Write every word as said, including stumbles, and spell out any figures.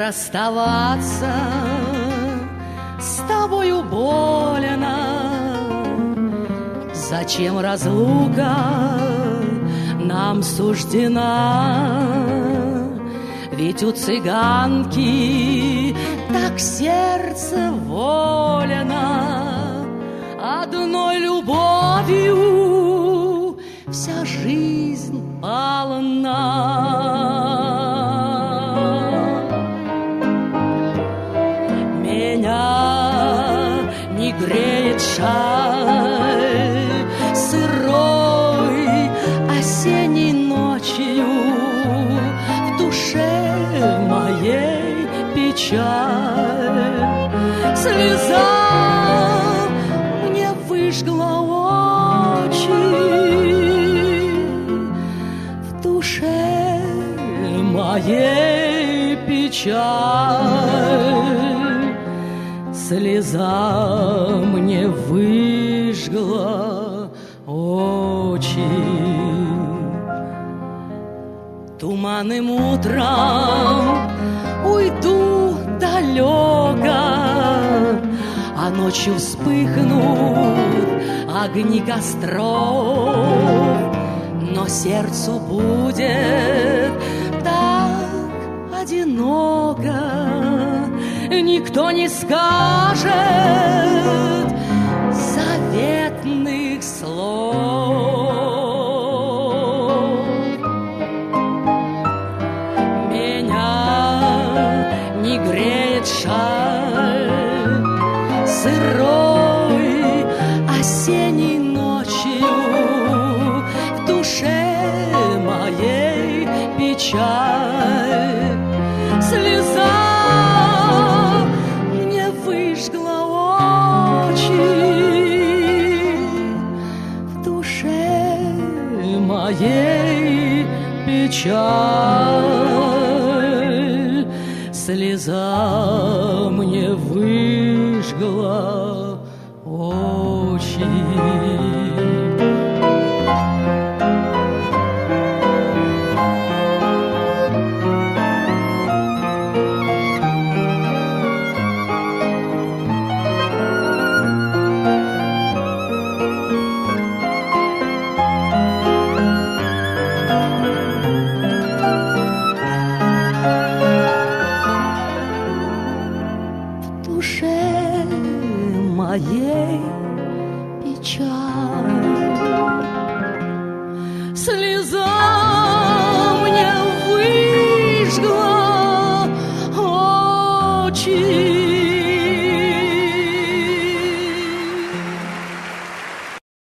расставаться с тобою больно. Зачем разлука нам суждена? Ведь у цыганки так сердце волено, одной любовью вся жизнь полна. Не греет шаль сырой осенней ночью, в душе моей печаль. Слеза мне выжгла очи, в душе моей печаль. Слеза мне выжгла очи. Туманным утром уйду далеко, а ночью вспыхнут огни костров. Но сердцу будет так одиноко, никто не скажет заветных слов. Меня не греет шаль сырой осенней ночью, в душе моей печаль. Слеза моей печаль. Слеза мне выжгла очи. Моей печаль. Слеза мне выжгла очи.